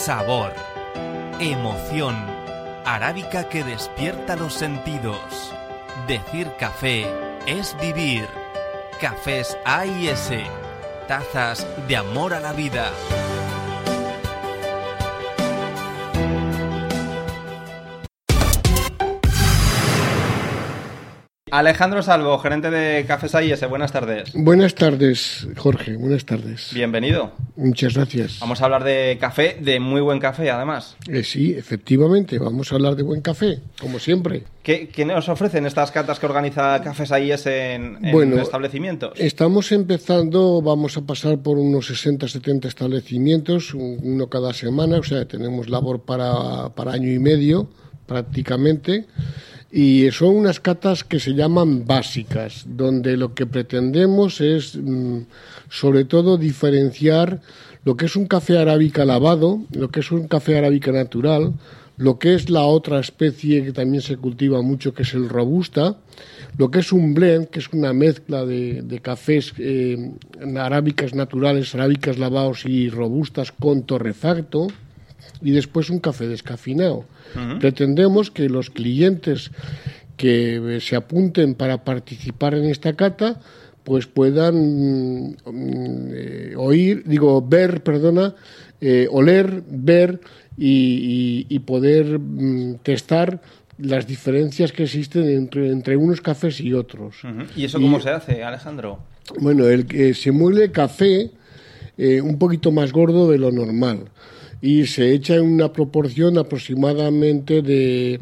sabor, emoción, arábica que despierta los sentidos. Decir café es vivir. Cafés A&S, tazas de amor a la vida. Alejandro Salvo, gerente de Cafés A&S, buenas tardes. Buenas tardes, Jorge, buenas tardes. Bienvenido. Muchas gracias. Vamos a hablar de café, de muy buen café, además. Sí, efectivamente, vamos a hablar de buen café, como siempre. ¿Qué nos ofrecen estas catas que organiza Cafés A&S en establecimientos? Estamos empezando, vamos a pasar por unos 60-70 establecimientos, uno cada semana, o sea, tenemos labor para año y medio, prácticamente. Y son unas catas que se llaman básicas, donde lo que pretendemos es, sobre todo, diferenciar lo que es un café arábica lavado, lo que es un café arábica natural, lo que es la otra especie que también se cultiva mucho, que es el robusta, lo que es un blend, que es una mezcla de cafés arábicas naturales, arábicas lavados y robustas con torrefacto, y después un café descafeinado. Uh-huh. Pretendemos que los clientes que se apunten para participar en esta cata pues puedan oler, ver y poder testar las diferencias que existen entre unos cafés y otros. Uh-huh. ¿Y eso cómo se hace, Alejandro? Bueno, se muele café un poquito más gordo de lo normal y se echa en una proporción aproximadamente de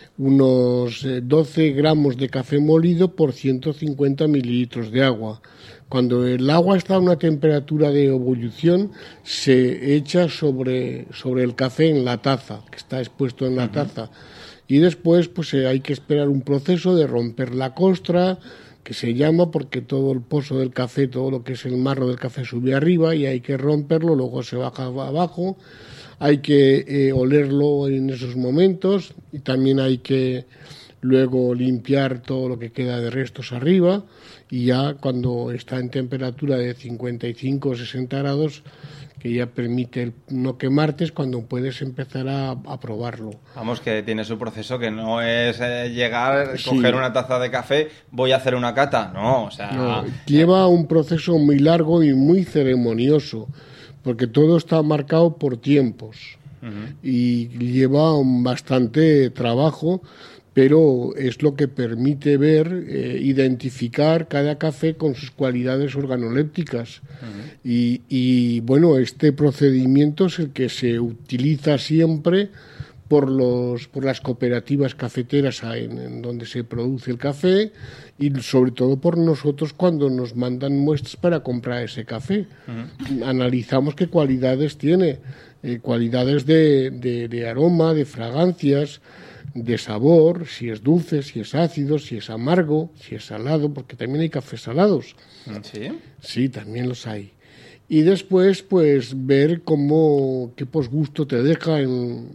unos 12 gramos de café molido por 150 mililitros de agua. Cuando el agua está a una temperatura de ebullición, se echa sobre el café en la taza, que está expuesto en la taza. Y después pues hay que esperar un proceso de romper la costra, que se llama porque todo el pozo del café, todo lo que es el marro del café sube arriba y hay que romperlo, luego se baja abajo. Hay que olerlo en esos momentos y también hay que luego limpiar todo lo que queda de restos arriba y ya cuando está en temperatura de 55 o 60 grados, que ya permite no quemarte, es cuando puedes empezar a probarlo. Vamos, que tiene su proceso, que no es llegar, coger una taza de café, voy a hacer una cata, no, o sea... No, lleva un proceso muy largo y muy ceremonioso, porque todo está marcado por tiempos. Uh-huh. Y lleva bastante trabajo, pero es lo que permite ver, identificar cada café con sus cualidades organolépticas. Uh-huh. Y bueno, este procedimiento es el que se utiliza siempre por las cooperativas cafeteras en donde se produce el café y sobre todo por nosotros cuando nos mandan muestras para comprar ese café. Uh-huh. Analizamos qué cualidades tiene, cualidades de aroma, de fragancias, de sabor, si es dulce, si es ácido, si es amargo, si es salado, porque también hay cafés salados. ¿Sí? Sí, también los hay. Y después, pues, ver qué posgusto te deja en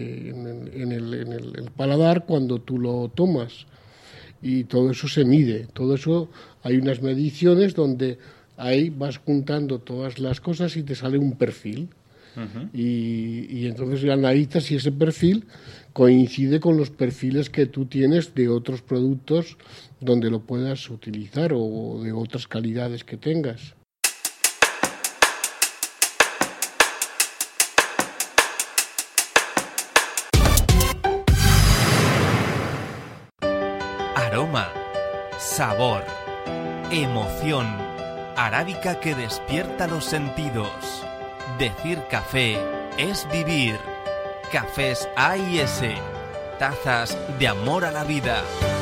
el paladar cuando tú lo tomas. Y todo eso se mide. Todo eso, hay unas mediciones donde ahí vas juntando todas las cosas y te sale un perfil. Uh-huh. Y entonces analizas si ese perfil coincide con los perfiles que tú tienes de otros productos donde lo puedas utilizar o de otras calidades que tengas. Aroma, sabor, emoción, arábica que despierta los sentidos. Decir café es vivir. Cafés A&S, tazas de amor a la vida.